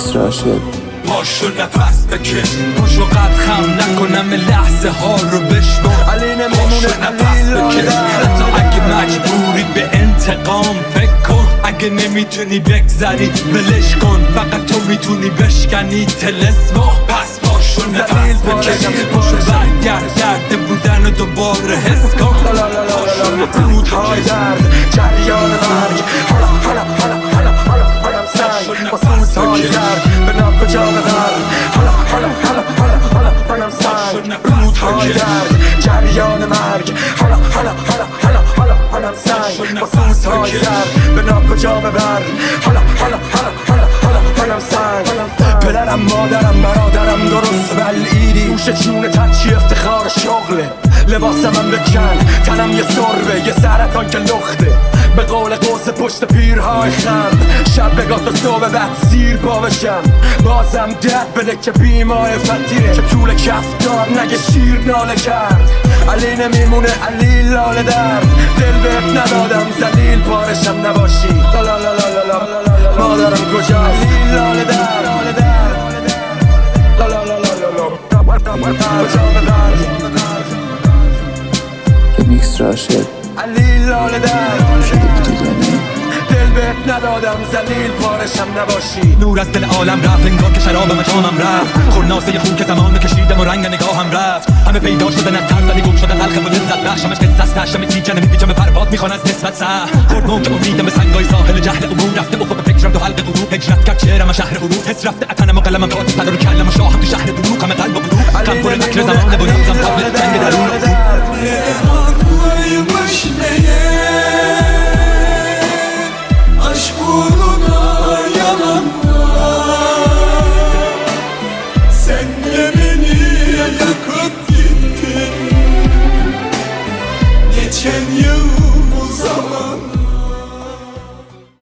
پاشو نفس بکش، پاشو قد خم نکنم لحظه ها رو بشمار. علی نمیمونه نفس بکش، حتی اگه مجبوری به انتقام فکر کن. اگه نمیتونی بگذری ولش کن، فقط تو میتونی بشکنی طلسمو. پس پاشو نفس بکش، پاشو برگرد درد بودن و دوباره حس کن. رودهای درد، جریان مرگ، حالم سنگ با سوزهای زرد به ناب جام بر. حالم سنگ، رودهای درد، جریان مرگ، حالم سنگ با سوزهای زرد به ناب جام بر. حالم سنگ. پدرم مادرم برادرم درست بلعیدی، گوش جون تچی افتخار شغله. لباسم بکن تنم یه سربه، یه سرطان که لخته. به قول قوس پشت پیرهای خم، شب بگاه تا صبح بعد سیر پا بشم. بازم درد بده که بیمای فتیره، که طول کفتار نگه شیر ناله کرد. علی نمیمونه علی لاله درد، دل بهت ندادم زلیل پارشم نباشی. مادرم کجا علی لاله درد، ریمیکس راشد علی لاله درد، کلیپ دیدنی دل بهت ندادم زلیل پارشم نباشی. نور از دل عالم رفت انگار که شراب مجامم رفت. خورناسه خون که زمان کشیدم و رنگ نگاهم رفت. همه پیدا شده نترس ولی گم شده تلخ و لذت بخشمش قصه است. هشتم تیجنه میپیچم پرواد میخوان از نسبت سه. خورد موج امیدم به سنگای ساحل جهل عموم رفته افق فکرم تو حلق غروب. هجرت کرد چهرم شهر غروب، حس رفته اتنم و قلمم کاتب پدر و کلم و شاهم تو شهر دروغ. همه قلب و قلوب غم پر فکر زمانه و نوزم تابلت جنگ درون.